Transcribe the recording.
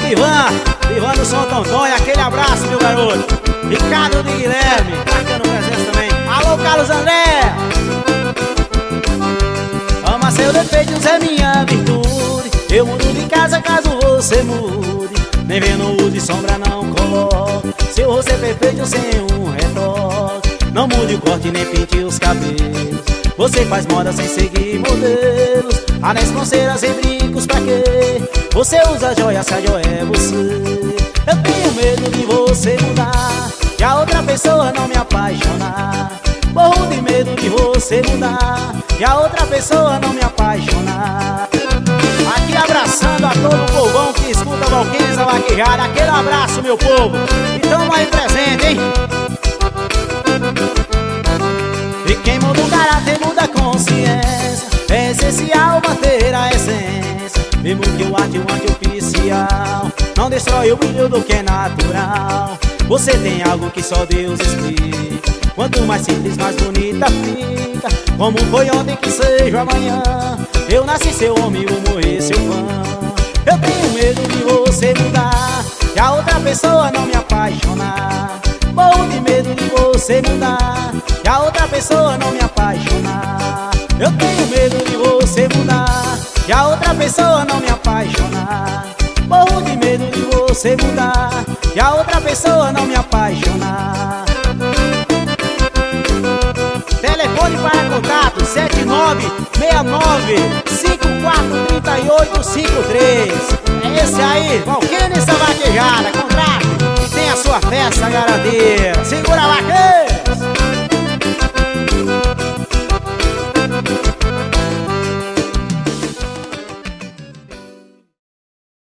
Divan do São Tontonho, aquele abraço, meu garoto. Ricardo de Guilherme, marcando presença também. Alô, Carlos André. Ama seu defeito, é minha virtude. Eu mudo de casa caso você mude. Nem vendo de sombra não coloque. Seu rosto é perfeito sem um retoque. Não mude o corte nem pinte os cabelos. Você faz moda sem seguir modelos. Anéis, pulseiras e brincos pra quê? Você usa joia se a joia é você. Eu tenho medo de você mudar e a outra pessoa não me apaixonar. Morro de medo de você mudar e a outra pessoa não me apaixonar. Aqui abraçando a todo o povão que escuta Valquenza Vaquejada. Aquele abraço, meu povo. E tamo aí presente, hein? E quem muda o caráter muda a consciência. É essencial manter a essência. Mesmo que o artifício não destrói o brilho do que é natural. Você tem algo que só Deus explica. Quanto mais simples, mais bonita fica. Como foi ontem que seja amanhã. Eu nasci seu homem, vou morrer seu fã. Eu tenho medo de você mudar e a outra pessoa não me apaixonar. Morro de medo de você mudar e a outra pessoa não me apaixonar. Eu tenho medo de você mudar e a outra pessoa não me apaixonar. Morro de medo de você mudar e a outra pessoa não me apaixonar. Telefone para contato 7969-543853. É esse aí, Valquenza Vaquejada. Contrato e tem a sua festa garantia. Segura lá, que